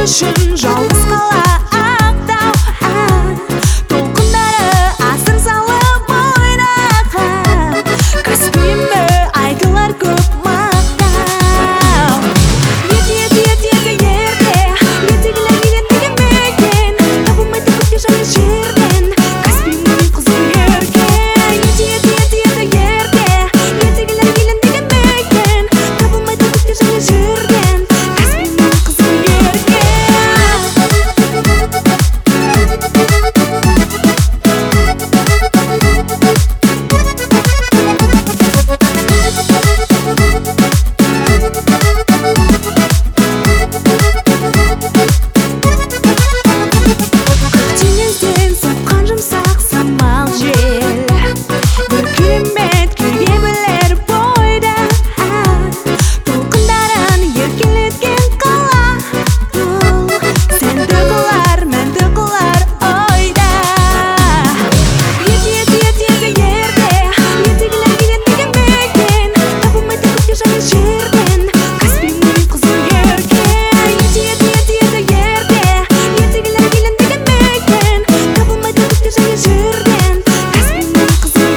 үшін жалғыз қала ақтау толқындары асыр салып ойнаған Каспийімді айтылар көп мақтау ертегілер ертегілер мекен табылмайды көкте және жерден Каспийімнің қызыл еркен ертегілер мекен табылмайды көкте және жерден Каспийімнің қызыл теңізден соққан жұмсақ самал жел бір керемет күйге білер бойды толқындарын еркелеткен қала бұл сәнді қылар мәнді қылар ойда ертегілер мекен табылмайды көкте және жерден Каспийімнің қызыл еркен ертегілер мекен табылмайды көкте және жерден Каспийімнің қызыл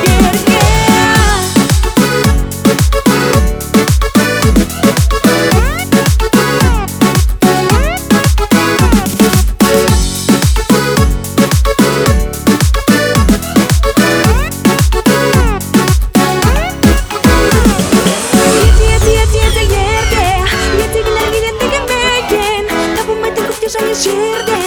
ертегілер мекен табылмайды көкте және жерден